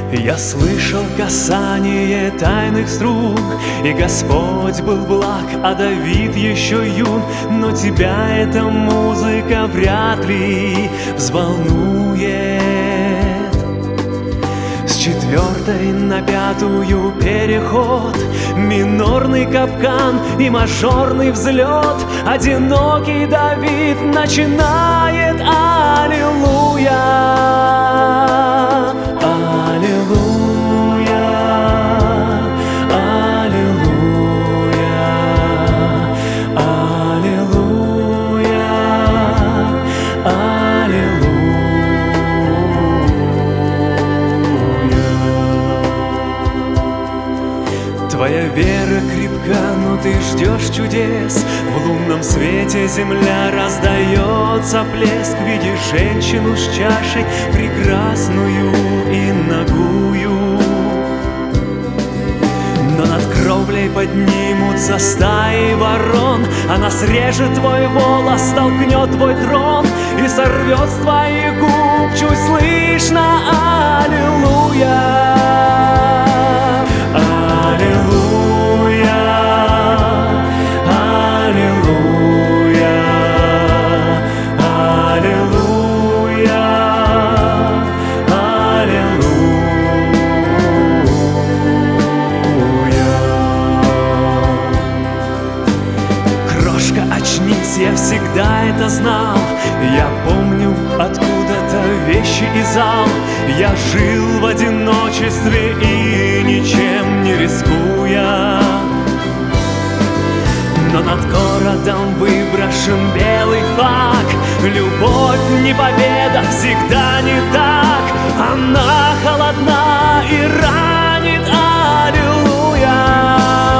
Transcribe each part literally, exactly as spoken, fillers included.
Я слышал касание тайных струн, и Господь был благ, а Давид еще юн. Но тебя эта музыка вряд ли взволнует. С четвертой на пятую переход, минорный капкан и мажорный взлет. Одинокий Давид начинает аллилуйя. Твоя вера крепка, но ты ждешь чудес. В лунном свете земля раздается плеск. Видишь женщину с чашей, прекрасную и нагую. Но над кровлей поднимутся стаи ворон. Она срежет твой волос, толкнет твой трон и сорвет с твоих губ. Чуть слышно аллилуйя. Я всегда это знал, я помню откуда-то вещи и зал. Я жил в одиночестве и ничем не рискуя. Но над городом выброшен белый флаг. Любовь не победа, всегда не так. Она холодна и ранит, аллилуйя.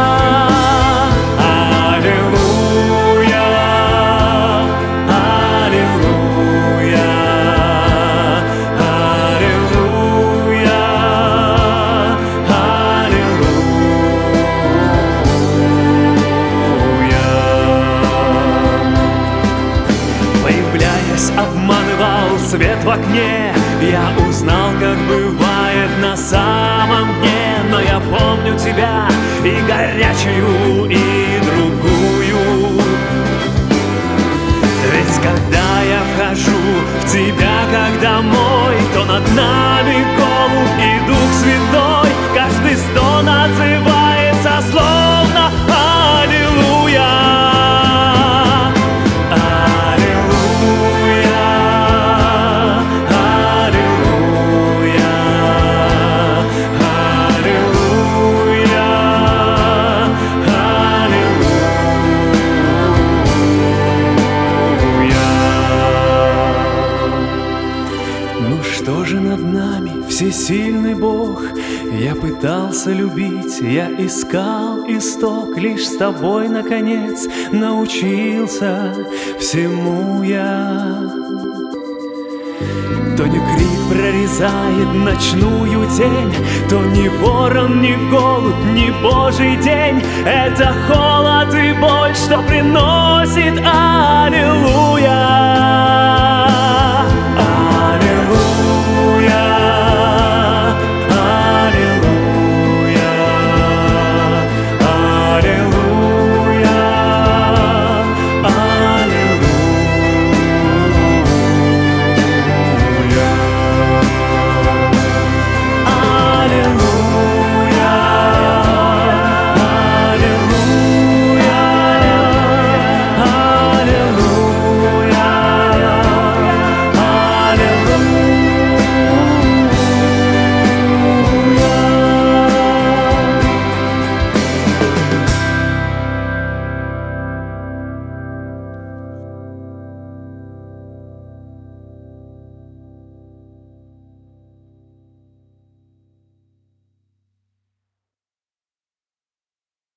Обманывал свет в окне, я узнал, как бывает на самом дне. Но я помню тебя, и горячую, и другую. Ведь когда я вхожу в тебя как домой, то над нами голубь и Дух Святой. Каждый стон отзывается словно аллилуйя. Всесильный Бог, я пытался любить, я искал исток, лишь с тобой, наконец, научился всему я. То не крик прорезает ночную тень, то ни ворон, ни голубь, ни Божий день. Это холод и боль, что приносит аллилуйя.